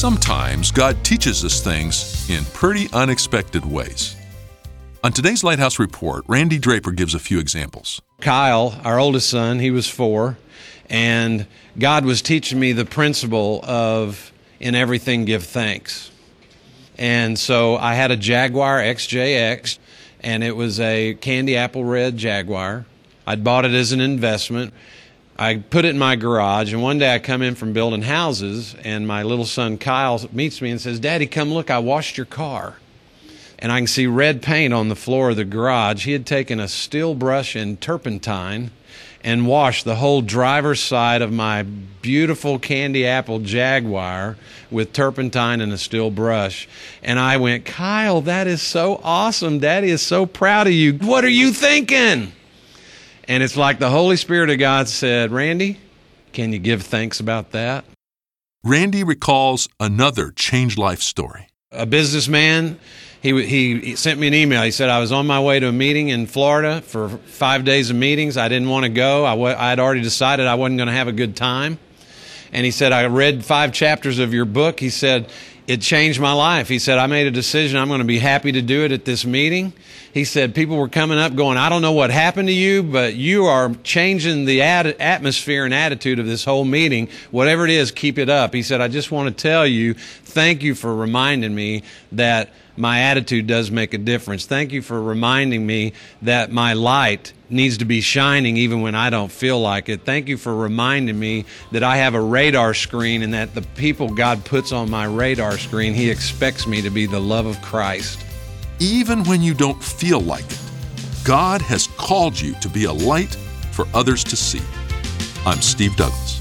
Sometimes God teaches us things in pretty unexpected ways. On today's Lighthouse Report, Randy Draper gives a few examples. Kyle, our oldest son, he was 4, and God was teaching me the principle of in everything give thanks. And so I had a Jaguar XJX, and it was a candy apple red Jaguar. I'd bought it as an investment. I put it in my garage, and one day I come in from building houses, and my little son Kyle meets me and says, "Daddy, come look, I washed your car." And I can see red paint on the floor of the garage. He had taken a steel brush and turpentine and washed the whole driver's side of my beautiful candy apple Jaguar with turpentine and a steel brush. And I went, "Kyle, that is so awesome. Daddy is so proud of you. What are you thinking?" And it's like the Holy Spirit of God said, "Randy, can you give thanks about that?" Randy recalls another changed life story. A businessman, he sent me an email. He said, "I was on my way to a meeting in Florida for 5 days of meetings. I didn't want to go. I had already decided I wasn't going to have a good time." And he said, "I read 5 chapters of your book." He said, "It changed my life." He said, "I made a decision. I'm going to be happy to do it at this meeting." He said, "People were coming up going, 'I don't know what happened to you, but you are changing the atmosphere and attitude of this whole meeting. Whatever it is, keep it up." He said, "I just want to tell you, thank you for reminding me that my attitude does make a difference. Thank you for reminding me that my light needs to be shining even when I don't feel like it. Thank you for reminding me that I have a radar screen and that the people God puts on my radar screen, He expects me to be the love of Christ." Even when you don't feel like it, God has called you to be a light for others to see. I'm Steve Douglas.